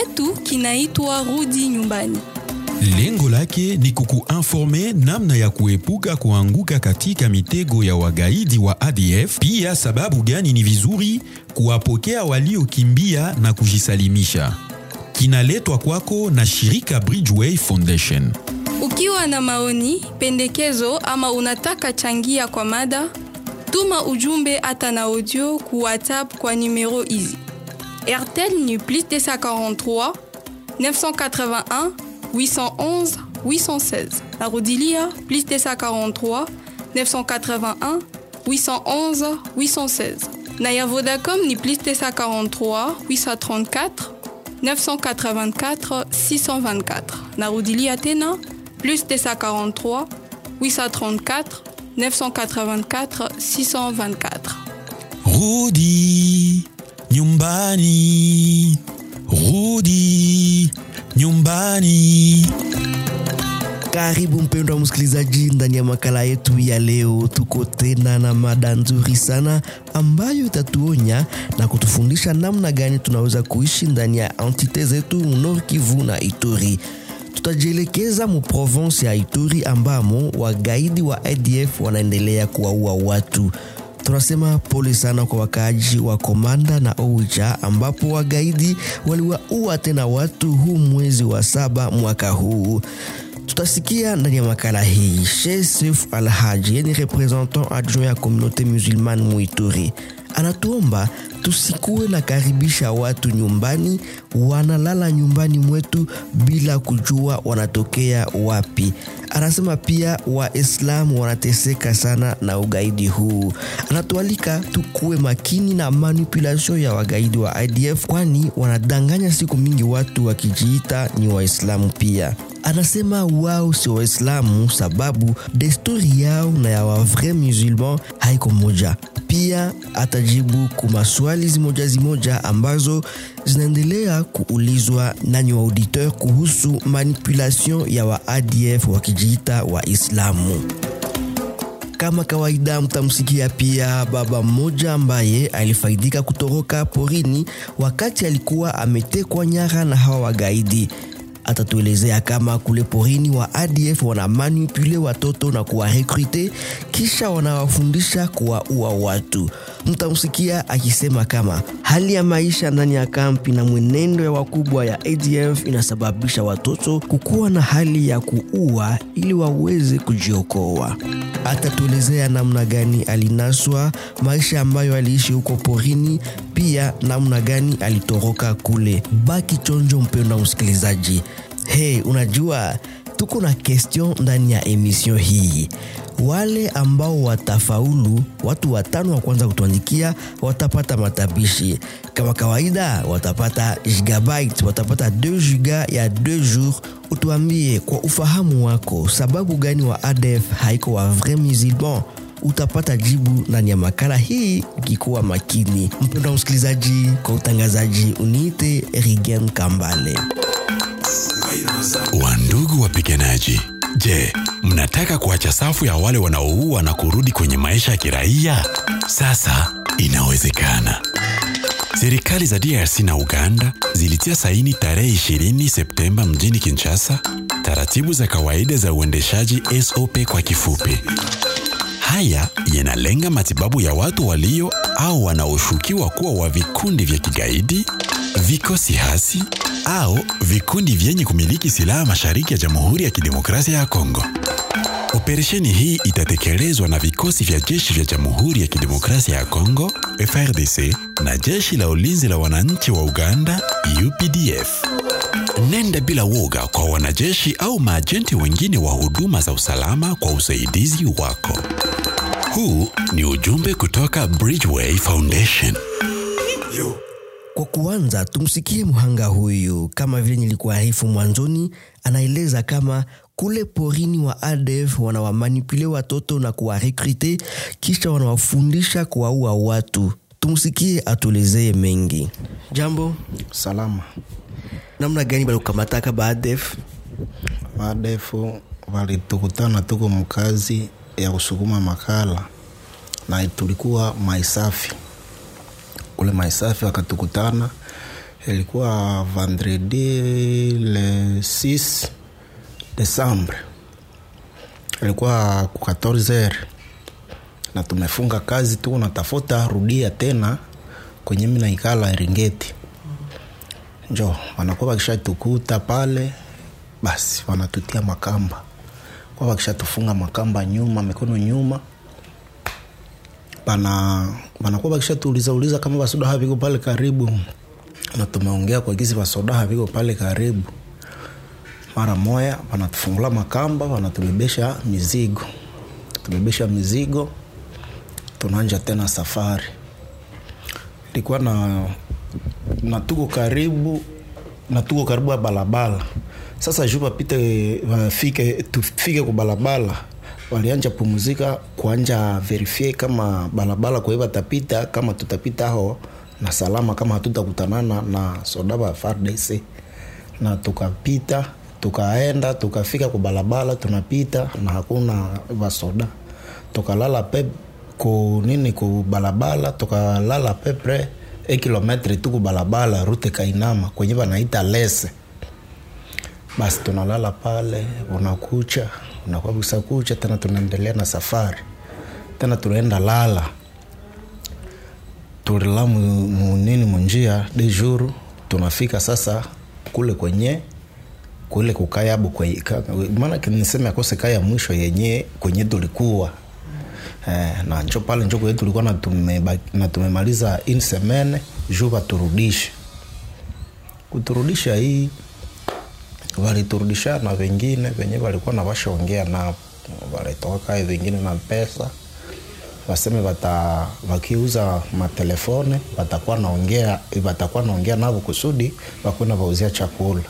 kitu kinaitwa Rudi Nyumbani. Lengo lake ni kukuinforme namna ya kuepuka kuanguka katika mitego ya wagaidi wa ADF, pia sababu gani ni vizuri kuwapokea waliokimbia na kujisalimisha. Kinaletwa kwako na shirika Bridgeway Foundation. Ukiwa na maoni, pendekezo ama unataka changia kwa mada, tuma ujumbe hata na audio ku WhatsApp kwa numero hizi. RTL ni plus 243 981 811 816. Narudilia plus 243 981 811 816. Na ya Vodacom ni plus 243 834 984 624. Narudilia tena plus 243 834 984 624. Rudi Nyumbani, Rudi Nyumbani. Karibu mpendwa msikilizaji ndani ya makala yetu ya leo. Tuko tena na mada nzuri sana ambayo itatuonya na kutufundisha namna gani tunaweza kuishi ndani ya entite zetu Nord Kivu na Ituri. Tutajielekeza mu province ya Ituri ambamo wagaidi wa ADF wanaendelea kuwaua watu. Tunasema pole sana kwa wakaaji wa Komanda na Owicha ambapo wagaidi waliwaua tena watu huu mwezi wa 7 mwaka huu. Tutasikia ndani ya makala hii Sheikh Seif Al-Haji, ni representant adjoint ya communauté musulmane Muituri. Anatuomba tusikuwe na karibisha watu nyumbani, wanalala nyumbani mwetu bila kujua wanatokea wapi. Anasema pia Waislamu wanateseka sana na ugaidi huu. Anatualika tukuwe makini na manipulation ya wagaidi wa ADF, kwani wanadanganya siku mingi watu wakijiita ni Waislamu pia. Anasema wao si Waislamu sababu desturi yao na ya wa vrai musulman haiko moja. Pia atajibu kumaswali zimoja ambazo zinaendelea kuulizwa nanyi wa auditeur kuhusu manipulation ya wa ADF wakijiita Waislamu. Kama kawaida mtamsikia pia baba mmoja ambaye alifaidika kutoroka porini wakati alikuwa ametekwa nyara na hawa wagaidi. Atatuelezea kama kule porini wa ADF wana manipule watoto na kuwarekrute kisha wanawafundisha kuwaua watu. Mtamsikia akisema kama hali ya maisha ndani ya kampi na mwenendo ya wakubwa ya ADF inasababisha watoto kukuwa na hali ya kuua ili waweze kujiokoa. Atatuelezea namna gani alinaswa, maisha ambayo aliishi huko porini, pia namna gani alitoroka kule. Baki chonjo mpendwa msikilizaji. Hey, unajua tuko na question ndani ya emission hii. Wale ambao watafaulu, watu 5 wa kwanza kutuandikia watapata matabishi. Kama kawaida watapata gigabyte, watapata 2 giga ya 2 jours. Utuambie kwa ufahamu wako sababu gani wa ADF haiko wa vrai musulman. Utapata jibu ndani ya makala hii ukikuwa makini. Mpendwa msikilizaji, kwa utangazaji uniite Rigen Kambale. Wandugu wapiganaji, je, mnataka kuacha safu ya wale wanaoua na kurudi kwenye maisha ya kiraia? Sasa inawezekana. Serikali za DRC na Uganda zilitia saini tarehe 20 Septemba mjini Kinshasa taratibu za kawaida za uendeshaji SOP kwa kifupi. Haya yanalenga matibabu ya watu walio au wanaoshukiwa kuwa wa vikundi vya kigaidi, vikosi hasi au vikundi vyenye kumiliki silaha mashariki ya Jamhuri ya Kidemokrasia ya Kongo. Operesheni hii itatekelezwa na vikosi vya jeshi vya Jamhuri ya Kidemokrasia ya Kongo, FARDC, na jeshi la ulinzi la wananchi wa Uganda, UPDF. Nenda bila woga kwa wanajeshi au maajenti wengine wa huduma za usalama kwa usaidizi wako. Huu ni ujumbe kutoka Bridgeway Foundation. Kwa kuanza tumsikie muhanga huyu. Kama vile nilikuarifu mwanzoni, anaeleza kama kule porini wa ADF wanawamanipule watoto na kuwarekrute kisha wanawafundisha kuwaua watu. Tumsikie atuelezee mengi. Jambo. Salama. Namna gani bali kukamataka ba ADF? ADF walitukutana tuko mkazi ya kusukuma makala na tulikuwa Maisafi. Kule Maisafi wakatukutana Ilikuwa vendredi le 6 Desembre. Ilikuwa ku 14h. Na tumefunga kazi tu na tafuta rudia tena kwenye mimi naikala Eringeti. Njo wanakuwa wakishatukuta pale, basi wanatutia makamba. Kwa wakishatufunga makamba nyuma, mikono nyuma. Wanakuwa wakishatuuliza kama basoda viko pale karibu. Na tumeongea kwa gizi basoda viko pale karibu. Mara moja wanatufungula makamba, wanatubebesha mizigo. Tubebesha mizigo, tunaanza tena safari. Ilikuwa na tuko karibu ya balabala. Sasa juba tufike kwa balabala, walianja pumuzika kuanja verifie kama balabala kwa hiva tapita, kama tutapita ho na salama, kama hatutakutanana na sodaba FARDC. Na tukapita, tukaenda, tukafika kwa balabala, tunapita na hakuna wasoda. Tukalala ku balabala, tukalala pepre 1 kilometri tu ku balabala, rute kainama kwenye wanaita Lese. Basi tunalala pale, unakuwa kucha tena tunaendelea na safari. Tena tunaenda lala. Tulala munjia de jour, tunafika sasa kule kukaya maana kinisema akose kaya mwisho yenye kwenye tulikuwa. Na njo pale njo kwetu tulikuwa na tumemaliza in semaine juba turudishe. Kuturudisha hii waliturudisha na wengine wenye walikuwa na washaongea na walitoka wengine na pesa. Waseme wakiuza matelefone watakuwa naongea nao kusudi wakwenda wauzia chakula.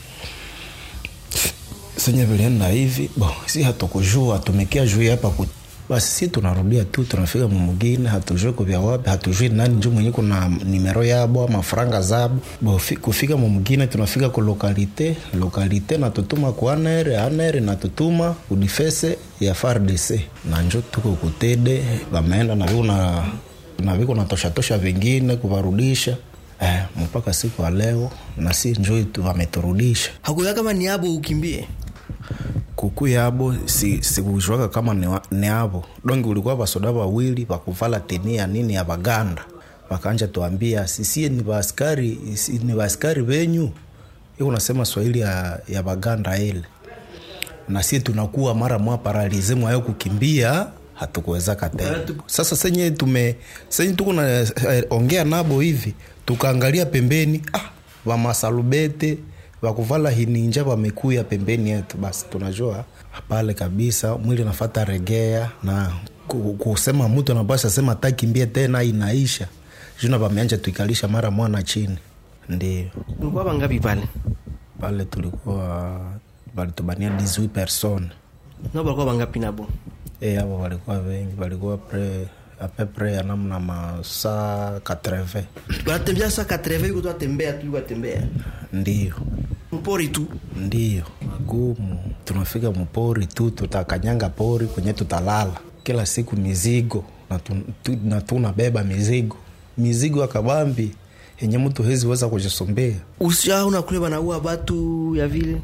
Senye vilienda hivi, si hatukujua, tumekia juu hapa basi si tunarudia tu, tunafika mwingine, hatujui kwa wapi, hatujui nani ndio mwenye kuna nimero yabo ama franga zabo. Kufika mwingine tunafika kwa lokalite na tutuma kwa anere na tutuma udifese ya FARDC. Na njoo tuko kutede, wameenda na viko na tosha vingine kuvarudisha. Mpaka siku ya leo na si njoo tu wameturudisha. Hakuya kama ni abo ukimbie. Kuku yabo sikujua kama ni abo. Dongi ulikuwa basoda wawili wakuvala tenia nini ya baganda. Wakaanja tuambia sisi ni baskari wenyu. Hiyo unasema Swahili ya baganda ile. Na sisi tunakuwa mara mwa paralize mwa kukimbia, hatukuweza tena. Sasa senye tuko na ongea nabo hivi, tukaangalia pembeni, wa masalubete wakuvala hininja wamekuya pembeni yetu. Basi tunajua pale kabisa mwili nafuata regea, na kusema mtu anapasha sema atakimbia tena inaisha. Juna wameanza tuikalisha mara mwana chini. Ndio. Tulikuwa wangapi pale? Pale tulikuwa tubania 18 personnes. Na walikuwa wangapi nabo? Hao walikuwa wengi, walikuwa apepre ya namna masaa 80. Watembea saa 80 kutoa tembea. Ndio. Mpori tu. Ndio. Magumu. Tunafika mpori tu, tutakanyanga pori kwenye tutalala. Kila siku mizigo na tunabeba mizigo akabambi yenye mtu hezi weza kujisombea. Usiaona kule wanaua watu ya vile.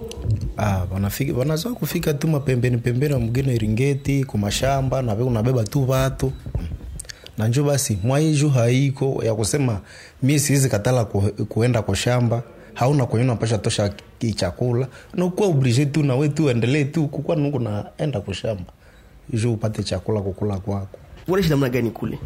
Wanazoa kufika tu mapembeni mwingine Eringeti kumashamba na wewe unabeba tu watu. Na njoo basi mwaiju haiko ya kusema mimi siwezi katala kuenda kwa shamba, hauna kwenye unapasha tosha chakula, na uko obligé tu na wewe tu endelee tu kukua Mungu naenda kwa shamba. Njoo upate chakula kukula kwako. Wewe shida namna gani kule?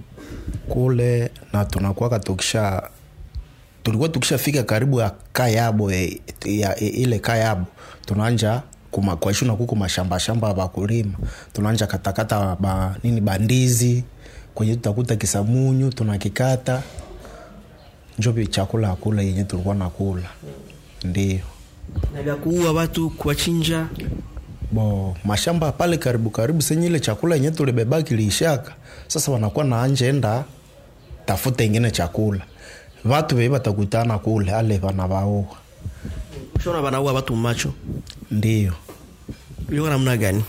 Kule na tunakuwa tulikuwa tukishafika karibu ya Kayabo ile Kayabo, tunaanza kwa shuna kuko mashamba bakulima, tunaanza katakata bandizi kwenye tutakuta kisamunyu tunakikata, njobi chakula kula yenye tulikuwa nakula. Ndio. Na vya kuua watu kuwachinja. Mashamba pale karibu senye ile chakula yenye tulibeba kilishaka. Sasa wanakuwa naanje enda tafuta ingine chakula. Watu weba takutana kule ale wanawaua. Ushona wanaua watu macho. Ndio. Ilikuwa namna gani?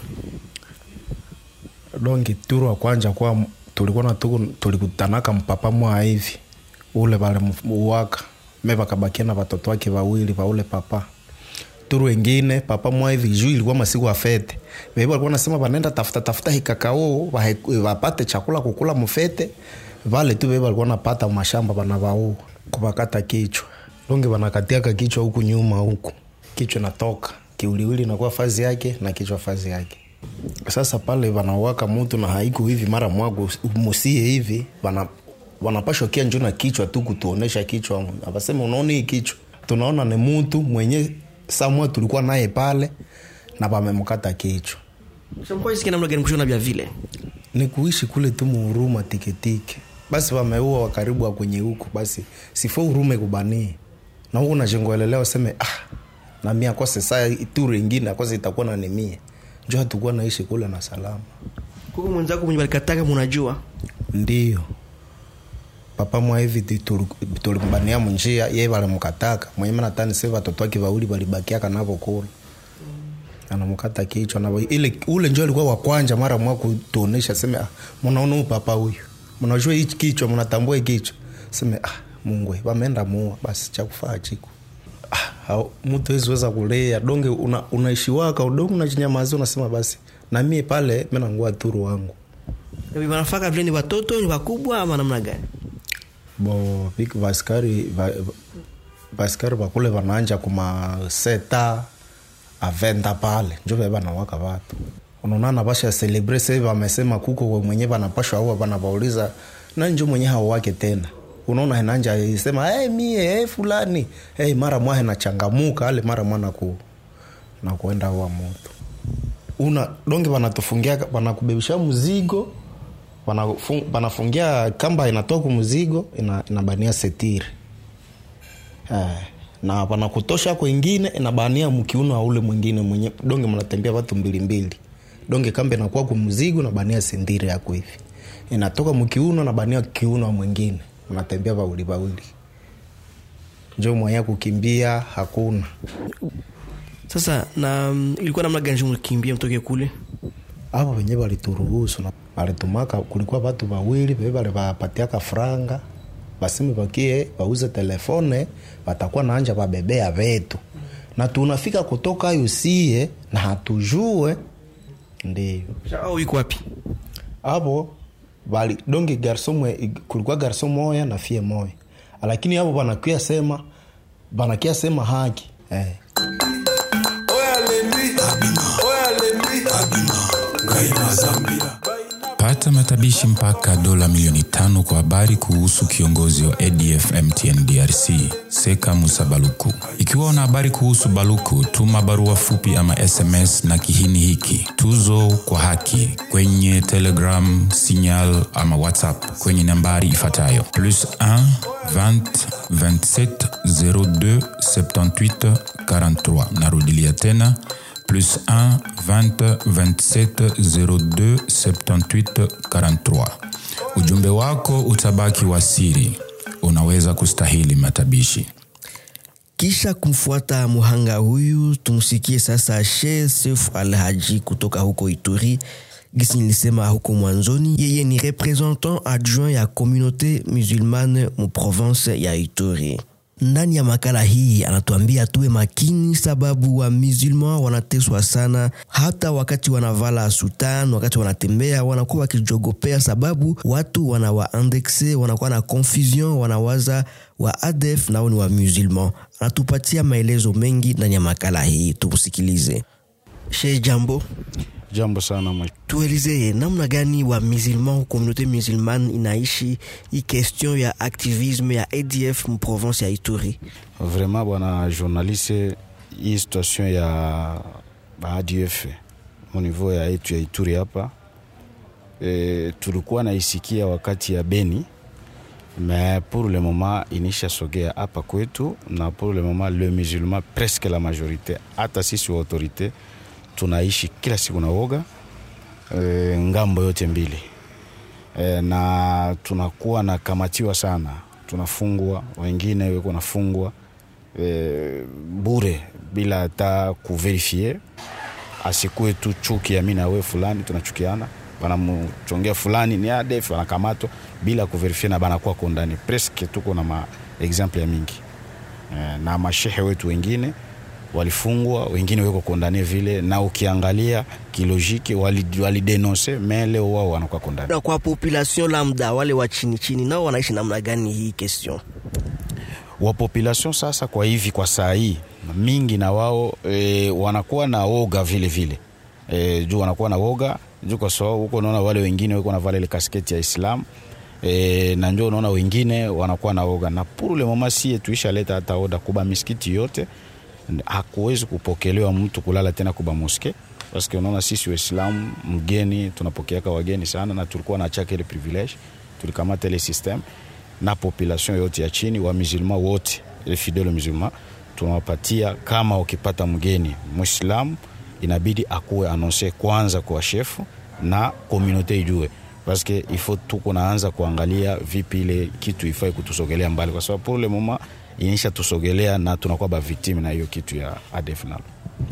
Dongi turu wa kwanza tulikuwa na tulikutanaka mpapa mwa hivi. Ule wale muwaka meba kabakia na watoto wake wawili wa ule papa. Turu wengine papa mwa hivi juu ilikuwa masiku ya fete. Bebe walikuwa nasema wanaenda tafuta hikakao wapate chakula kukula mfete. Vale tu bebe walikuwa napata mashamba bana wao kubakata kichwa. Longe wanakatia kichwa huku nyuma huku. Kichwa natoka. Kiuliwili inakuwa fazi yake na kichwa fazi yake. Sasa pale wanawaka mtu na haiku hivi mara mwago musie hivi wanapashwa kia njoo na kichwa tu kutuonesha kichwa. Abasema unaona hii kichwa. Tunaona ni mtu mwenye samwa tulikuwa naye pale na bamemkata kichwa. Shamkwa isikia namna gani kushona bia vile? Ni kuishi kule tu muhuruma tiketike. Basi wameua wa karibu wa kwenye huko basi sifo urume kubani. Na huko na jengoelelea useme na mimi akose saa ituru nyingine akose itakuwa na nemie. Njoo hatakuwa naishi kule na salama. Kwa mwenzako mwenye balikataka mnajua? Ndio. Papa mwa hivi tulimbania njia yeye wale mkataka. Mwenye natani sasa watoto wake wawili walibakia kanavo kula. Anamkata kichwa na ile ule njoo alikuwa wa kwanza mara mwa kutuonesha sema mnaona papa huyu. Mnajua hiki kichwa mnatambua hiki kichwa. Sema Mungu wameenda muua basi cha kufaa chiko. Mtu hizo kulea donge unaishi waka udongo na chinyamazi unasema basi na mimi pale mimi nangua turu wangu. Wewe wanafaka vile ni watoto ni wakubwa ama namna gani? Bo big baskari bakule wanaanja kuma seta avenda pale njoo beba na waka watu. Unaona basha celebrate sasa wamesema kuko mwenyewe wanapashwa au wanabauliza na njoo mwenyewe hao wake tena. Unaona henanja isema mie fulani mara mwahe na changamuka ale mara mwana na kuenda huwa moto. Una donge wanatufungia wanakubebisha mzigo wanafungia kamba inatoka mzigo inabania setiri. Na wanakutosha kwingine inabania mkiuno wa ule mwingine mwenye donge mnatembea watu mbili. Donge kamba inakuwa kwa mzigo na bania sendiri yako hivi. Inatoka mkiuno na bania kiuno wa mwingine. Unatembea wawili. Njoo mwenye kukimbia hakuna. Sasa na ilikuwa namna gani mkimbia mtoke kule? Hapo wenyewe walituruhusu na walitumaka kulikuwa watu wawili bebe walipatia franga. Basimi bakie bauze telefone watakuwa naanja babebea vetu. Na tunafika kutoka yusie na hatujue ndio. Chao yuko wapi? Hapo bali donge garson kulikuwa garson moya na fie moya. Lakini hapo banakia sema haki. Pata matabishi mpaka dola milioni 5 kwa habari kuhusu kiongozi wa ADF MTN DRC, Seka Musa Baluku. Ikiwa una habari kuhusu Baluku, tuma barua fupi ama SMS na kihini hiki tuzo kwa haki kwenye Telegram, Signal ama WhatsApp kwenye nambari ifuatayo +1 20 27 02 78 43. Narudilia tena +1 20 27 02 78 43. Ujumbe wako utabaki wa siri. Unaweza kustahili matabishi. Kisha kumfuata muhanga huyu, tumsikie sasa Sheikh Seif Al-Haji kutoka huko Ituri. Gisi nilisema huko mwanzoni, yeye ni representant adjoint ya communauté musulmane mu province ya Ituri. Ndani ya makala hii anatuambia tuwe makini sababu wa musulman wanateswa sana, hata wakati wanavala sultan, wakati wanatembea wanakuwa wakijogopea sababu watu wanawaindexe, wanakuwa na confusion, wanawaza wa ADF nao ni wa musulman. Anatupatia maelezo mengi ndani ya makala hii, tumusikilize. Sheikh jambo. Jambo sana mwa. Tueleze namna gani wa musulman, communauté musulmane inaishi hii question ya activisme ya ADF mu province ya Ituri? Vraiment bwana journaliste, hii situation ya ADF au niveau ya yetu ya Ituri hapa tulikuwa naisikia wakati ya Beni, mais pour le moment inisha sogea hapa kwetu, na pour le moment le musulman presque la majorité hata sisi wa autorité tunaishi kila siku na woga ngambo yote mbili, na tunakuwa na kamatiwa sana, tunafungwa, wengine weko nafungwa bure bila hata kuverifie. Asikue tu chuki ya mimi na wewe fulani tunachukiana, wanamchongea fulani ni ADF, wanakamatwa bila kuverifie na banakuwa kondani. Presque tuko na ma exemple ya mingi. na mashehe wetu wengine walifungwa, wengine weko kondane vile, na ukiangalia kilojiki walidenonse mele wao wanakuwa kondane. Na kwa population lambda wale wa chini nao wanaishi namna gani hii question? Wa population sasa kwa hivi kwa saa hii mingi na wao wanakuwa na woga vile juu wanakuwa na woga juu kwa sababu huko unaona wale wengine wako na vale ile kasketi ya Islam na njoo unaona wengine wanakuwa na woga, na pour le moment si tuisha leta hata oda kuba misikiti yote hakuwezi kupokelewa mtu kulala tena kuba moske, parce que unaona sisi Waislamu mgeni tunapokeaka wageni sana, na tulikuwa na chake ile privilege, tulikamata ile system na population yote ya chini wa musulman wote les fidèles musulmans tunawapatia, kama ukipata mgeni Muislamu inabidi akuwe annoncer kwanza kwa chef na communauté ijue, parce que il faut tuko naanza kuangalia vipi ile kitu ifai kutusogelea mbali, kwa sababu pour le moment inisha tusogelea na tunakuwa ba victime na hiyo kitu ya ADF. Nalo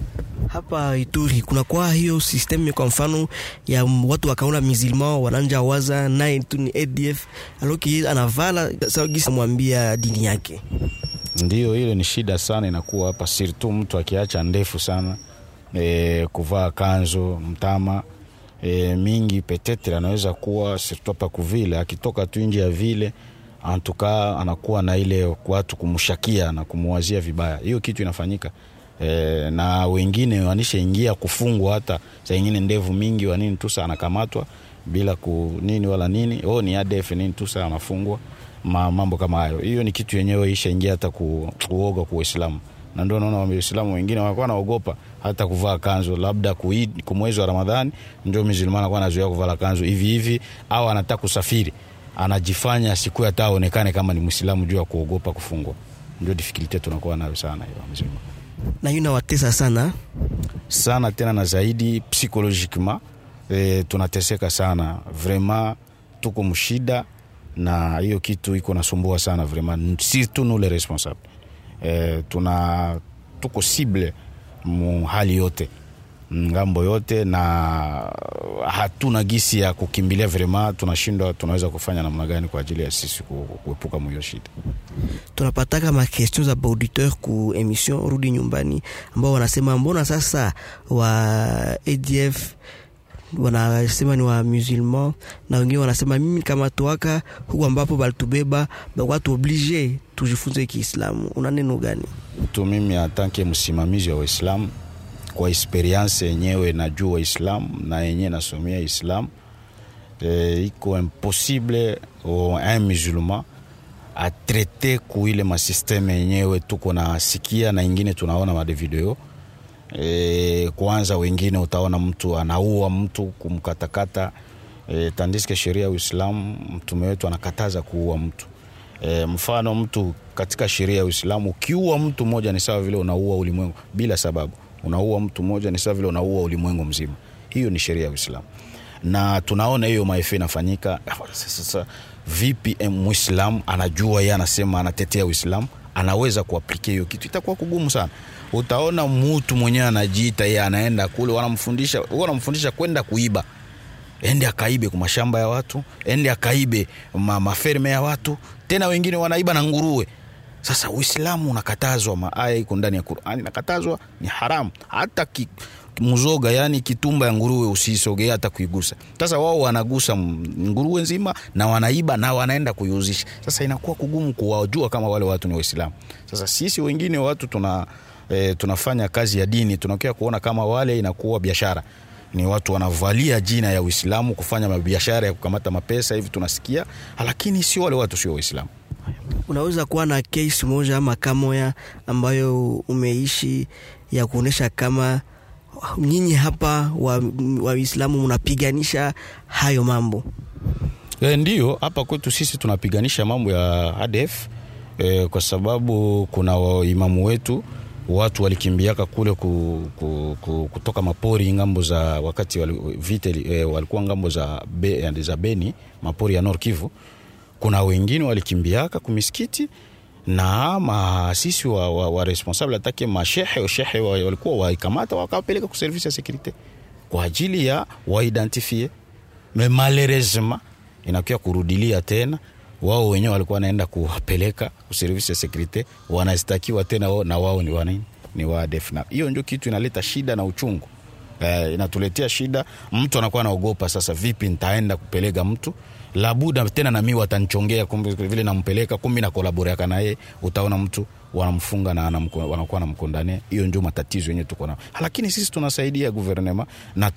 hapa Ituri kuna kwa hiyo system, kwa mfano ya watu wakaona musulman wananja waza naye tu ni ADF aloki anavala sawa gisa mwambia dini yake. Ndio ile ni shida sana inakuwa hapa, surtout mtu akiacha ndefu sana kuvaa kanzo mtama mingi petetre anaweza kuwa surtout pa kuvile, akitoka tu nje ya vile antuka anakuwa na ile watu kumshakia na kumuwazia vibaya. Hiyo kitu inafanyika na wengine wanishaingia kufungwa, hata saa nyingine ndevu mingi wa nini tusa anakamatwa bila nini wala nini, ni ADF nini tusa anafungwa, mambo kama hayo. Hiyo ni kitu yenyewe ishaingia hata kuoga kwa Uislamu, na ndio naona Waislamu wengine wanakuwa naogopa hata kuvaa kanzo, labda kumwezi wa Ramadhani ndio musulmana anakuwa anazoea kuvaa kanzo hivi au anataka kusafiri anajifanya siku ya taonekane kama ni Muislamu juu ya kuogopa kufungwa. Ndio difficulty tunakuwa nayo sana hiyo mzima, na hiyo inawatesa sana tena na zaidi psychologiquement tunateseka sana vraiment, tuko mshida na hiyo kitu iko nasumbua sana vraiment, surtout nous les responsables tuko cible hali yote ngambo yote, na hatuna gisi ya kukimbilia vraiment, tunashindwa tunaweza kufanya namna gani kwa ajili ya sisi kuepuka hiyo shida. Tunapataka ma questions za auditeur ku emission Rudi Nyumbani, ambao wanasema mbona sasa wa ADF wanasema ni wa musulman, na wengine wanasema mimi kama tuaka huko ambapo balitubeba watu oblige tujifunze Kiislamu. Una neno gani? Mimi atanke msimamizi wa Uislamu kwa experience yenyewe najua Islam na yenyewe nasomea Islam, iko impossible un musulman a traiter kuile ma system yenyewe tuko na sikia na ingine tunaona ma video. Kwanza wengine utaona mtu anaua mtu kumkatakata, tandis que sheria ya Uislamu mtume wetu anakataza kuua mtu. Mfano mtu katika sheria ya Uislamu ukiua mtu mmoja ni sawa vile unaua ulimwengu bila sababu. Unaua mtu mmoja ni sawa vile unaua ulimwengu mzima. Hiyo ni sheria ya Uislamu, na tunaona hiyo maefe inafanyika. Sasa vipi Muislamu anajua yeye anasema anatetea Uislamu anaweza kuaplike hiyo kitu? Itakuwa kugumu sana. Utaona mtu mwenyewe anajiita yeye anaenda kule, wanamfundisha kwenda kuiba, ende akaibe kwa mashamba ya watu, ende akaibe maferme ya watu, tena wengine wanaiba na nguruwe. Sasa Uislamu unakatazwa, maaya iko ndani ya Qur'ani nakatazwa, ni haram. Hata mzoga, yani kitumba ya nguruwe usisogea hata kuigusa. Sasa wao wanagusa nguruwe nzima na wanaiba na wanaenda kuiuzisha. Sasa inakuwa kugumu kuwajua kama wale watu ni Waislamu. Sasa sisi wengine watu tunafanya kazi ya dini, tunakia kuona kama wale inakuwa biashara. Ni watu wanavalia jina ya Uislamu kufanya biashara ya kukamata mapesa hivi tunasikia, lakini si wale watu sio Waislamu. Unaweza kuwa na case moja ama kamoya ambayo umeishi ya kuonesha kama nyinyi hapa wa Uislamu mnapiganisha hayo mambo? Ndio, hapa kwetu sisi tunapiganisha mambo ya ADF kwa sababu kuna imamu wetu watu walikimbiaka kule kutoka mapori ngambo za wakati walikuwa ngambo za Beni, mapori ya Nord Kivu. Kuna wengine walikimbiaka kumisikiti na maasisi wa responsable atake mashehe walikuwa waikamata wakapeleka ku service ya securite kwa ajili ya waidentifie. Mais malheureusement inakuwa kurudilia tena wao wenyewe walikuwa wanaenda kuwapeleka service ya security, wanastakiwa tena na wao ni wanini, ni wa ADF. Na hiyo ndio kitu inaleta shida na uchungu. Inatuletea shida, mtu anakuwa anaogopa sasa, vipi nitaenda kupeleka mtu labuda tena na mimi watanichongea, kumbe vile nampeleka kumbe na collaborate na yeye, utaona mtu wanamfunga na wanakuwa na mkondane. Hiyo ndio matatizo yenyewe tuko nayo. Lakini sisi tunasaidia gouvernement na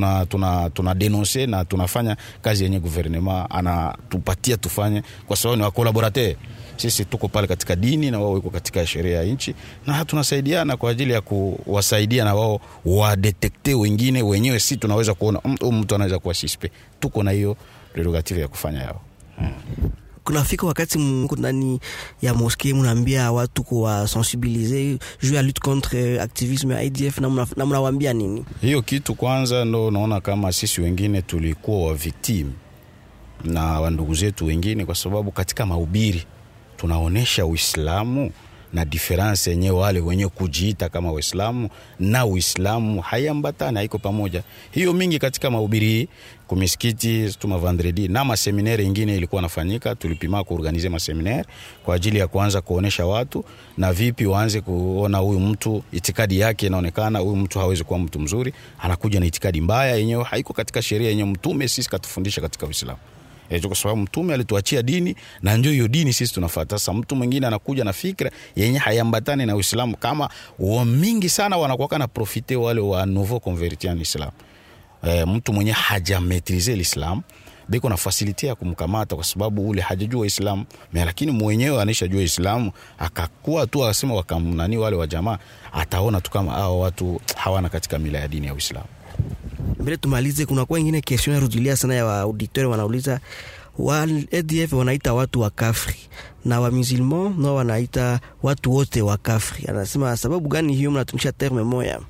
tuna denoncer na tunafanya kazi yenye gouvernement anatupatia tufanye, kwa sababu ni wa collaborateur. Sisi tuko pale katika dini na wao wako katika sheria ya nchi, na tunasaidiana kwa ajili ya kuwasaidia na wao wa detecte wengine wenyewe. Si tunaweza kuona mtu anaweza kuwa suspect, tuko na hiyo prerogative ya kufanya yao. Kunafika wakati mko ndani ya mosquée mnaambia watu kwa sensibiliser juu ya lutte contre activisme ya ADF, na mnawaambia nini? Hiyo kitu kwanza ndo naona kama sisi wengine tulikuwa wa victim na wandugu zetu wengine, kwa sababu katika mahubiri tunaonesha Uislamu na difference yenyewe, wale wenye kujiita kama Waislamu na Uislamu hayambatani, haiko pamoja. Hiyo mingi katika mahubiri kumisikiti tuma vendredi na maseminaire nyingine ilikuwa nafanyika. Tulipima kuorganize maseminaire kwa ajili ya kuanza kuonesha watu na vipi waanze kuona huyu mtu itikadi yake inaonekana huyu mtu hawezi kuwa mtu mzuri, anakuja na itikadi mbaya yenyewe haiko katika sheria yenyewe mtume sisi katufundisha katika Uislamu. Kwa sababu mtume alituachia dini na ndio hiyo dini sisi tunafuata. Sasa mtu mwingine anakuja na fikra yenye hayambatani na Uislamu, kama mingi sana wanakuwa na profiter wale wa nouveau converti en Islam. Mtu mwenye hajametrize l'Islam biko na facility ya kumkamata, kwa sababu ule hajajua Islam, lakini mwenyewe anishajua Islam, akakuwa tu akasema wakamnani wale wa jamaa, ataona tu kama hao watu hawana katika mila ya dini ya Uislamu. Mbele tumalize, kuna kwa nyingine question ya rudilia sana ya auditeur wanauliza, wa ADF wanaita watu wa kafiri na wa musulman na wanaita watu wote wa kafiri. Anasema sababu gani hiyo mnatumisha terme moja?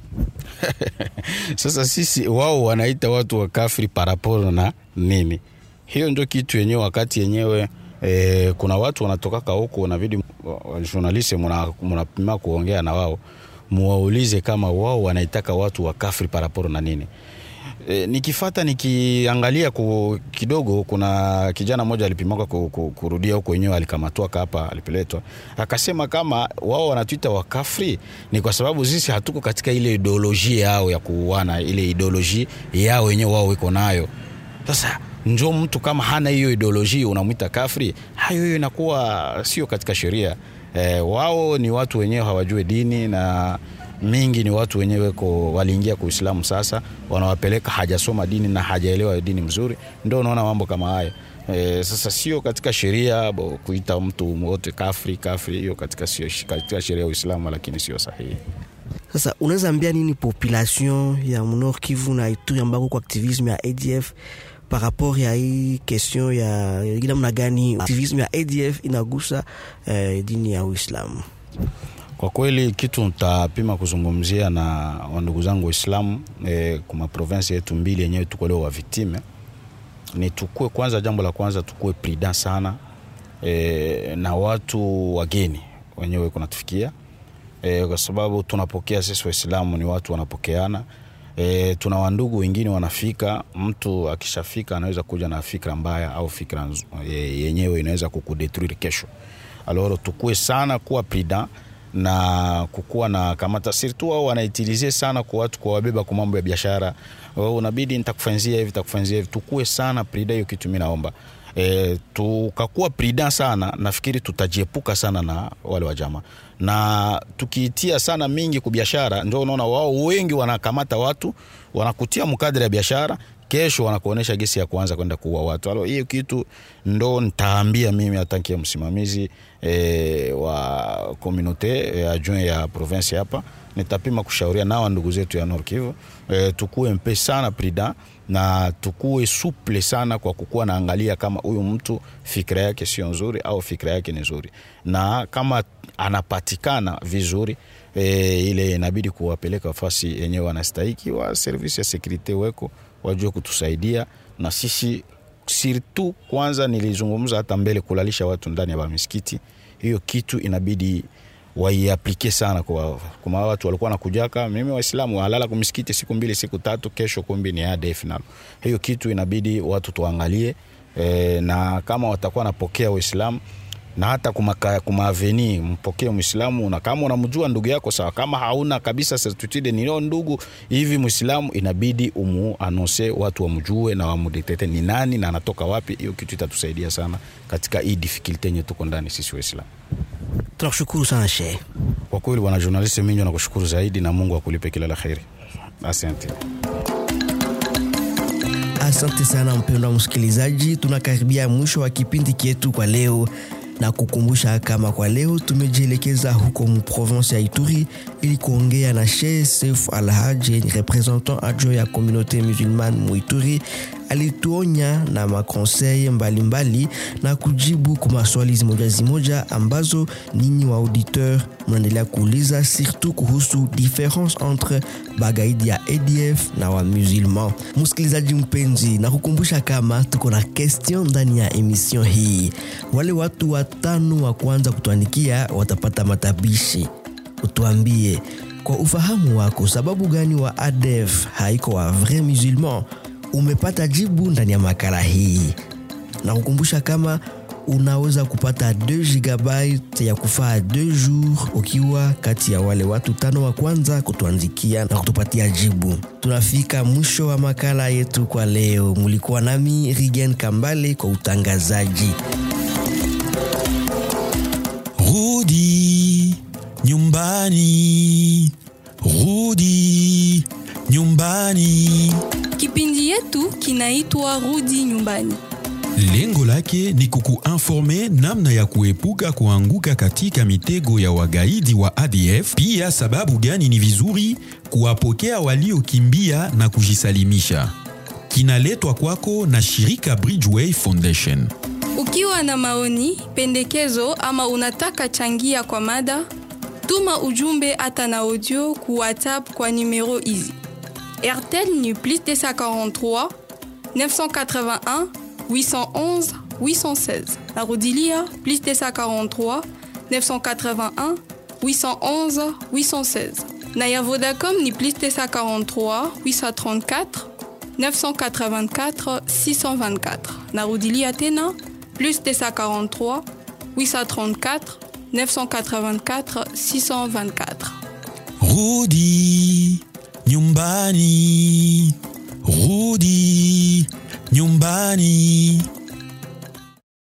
Sasa sisi wao wanaita watu wa kafiri par rapport na nini? Hiyo ndio kitu yenyewe, wakati yenyewe kuna watu wanatoka huko na video journalist mnapima kuongea na wao, muwaulize kama wao wanaitaka watu wa kafiri par rapport na nini. Nikifuata nikiangalia kidogo, kuna kijana mmoja alipimaka kurudia huko wenyewe, alikamatwa hapa, alipeletwa, akasema kama wao wanatuita wa kafiri ni kwa sababu sisi hatuko katika ile ideolojia yao ya kuuana, ile ideolojia yao wenyewe wao wiko nayo. Sasa njoo mtu kama hana hiyo ideolojia unamuita kafiri, hiyo inakuwa sio katika sheria. Wao ni watu wenyewe hawajui dini, na mingi ni watu wenyewe waliingia kwa Uislamu, sasa wanawapeleka hajasoma dini na hajaelewa dini mzuri, ndio unaona mambo kama haya. Sasa sio katika sheria kuita mtu wote kafiri, hiyo katika sheria ya Uislamu, lakini sio sahihi. Sasa unaweza ambia nini population ya Nord Kivu na Ituri ambako kwa activisme ya ADF par rapport ya hii question ya namna gani activisme ya ADF inagusa dini ya Uislamu? Kwa kweli kitu nitapima kuzungumzia na wandugu zangu Waislamu kwa province yetu mbili yenyewe tuko leo wa victime, ni tukue kwanza, jambo la kwanza tukue prudent sana na watu wageni wenyewe kunatufikia, kwa sababu tunapokea sisi Waislamu ni watu wanapokeana. Tuna wandugu wengine wanafika, mtu akishafika anaweza kuja na fikra mbaya au fikra yenyewe inaweza kukudetruire kesho. Alors tukue sana kuwa prudent na kukuwa na kamata surtout wao wanaitilize sana kwa watu kwa wabeba kwa mambo ya biashara, unabidi nitakufanyia hivi, tukue sana prudent. Hiyo kitu mimi naomba tukakuwa prudent sana, nafikiri tutajiepuka sana na wale wa jamaa. Na tukiitia sana mingi kwa biashara, ndio unaona wao wengi wanakamata watu wanakutia mkadri ya biashara, kesho wanakuonesha gesi ya kuanza kwenda kuua watu. Alo, hiyo kitu ndo nitaambia mimi atankia msimamizi wa communauté adjoint ya province hapa, nitapima kushauria na ndugu zetu ya Nord Kivu, tukue mpe sana prudent na tukue souple sana kwa kukua naangalia kama huyu mtu fikra yake sio nzuri au fikra yake ni nzuri, na kama anapatikana vizuri ile inabidi kuwapeleka fasi yenyewe wanastahili, wa service ya security weko wajue kutusaidia. Na sisi surtout kwanza nilizungumza hata mbele kulalisha watu ndani ya misikiti, hiyo kitu inabidi waiaplike sana kwa watu walikuwa nakujaka. Mimi Waislamu halala kwa misikiti siku 2 siku 3, kesho kumbi ni ADF nalo. Hiyo kitu inabidi watu tuangalie na kama watakuwa napokea Uislamu na hata kuma aveni mpokee Muislamu, na kama unamjua ndugu yako sawa, kama hauna kabisa certitude ni ndugu hivi Muislamu, inabidi annonce watu wamjue na wamudetete ni nani na anatoka wapi. Hiyo kitu itatusaidia sana katika hii difficulty yenye tuko ndani sisi Waislamu. Tunakushukuru sana Sheikh. Kwa kweli bwana journalist, mimi nakushukuru zaidi na Mungu akulipe kila la kheri. Asante. Asante sana mpendwa msikilizaji, tunakaribia mwisho wa kipindi chetu kwa leo, na kukumbusha kama kwa leo tumejielekeza huko mu province ya Ituri ili kuongea na Sheikh Seif Alhaji, representant adjoint ya communauté musulmane mu Ituri. Alituonya na makonseil mbalimbali na kujibu kwa maswali zimoja ambazo ninyi wa auditeur mnaendelea kuuliza, surtout kuhusu difference entre bagaidi ya ADF na wa musulman. Msikilizaji mpenzi, na kukumbusha kama tuko na question ndani ya emission hii. Wale watu 5 wa kwanza kutuandikia watapata matabishi. Utuambie kwa ufahamu wako sababu gani wa ADF haiko wa vrai musulman. Umepata jibu ndani ya makala hii. Na kukumbusha kama unaweza kupata 2 GB ya kufaa 2 jours ukiwa kati ya wale watu 5 wa kwanza kutuandikia na kutupatia jibu. Tunafika mwisho wa makala yetu kwa leo. Mulikuwa nami Rigen Kambale kwa utangazaji. Rudi nyumbani, rudi nyumbani. Kipindi yetu kinaitwa Rudi Nyumbani. Lengo lake ni kukuinforme namna ya kuepuka kuanguka katika mitego ya wagaidi wa ADF, pia sababu gani ni vizuri kuwapokea waliokimbia na kujisalimisha. Kinaletwa kwako na shirika Bridgeway Foundation. Ukiwa na maoni, pendekezo ama unataka changia kwa mada, tuma ujumbe hata na audio ku WhatsApp kwa numero hizi: RTL ni +243 981 811 816. Narudilia +243 981 811 816. Na ya Vodacom ni +243 834 984 624. Narudilia tena +243 834 984 624. Rudi nyumbani, rudi nyumbani.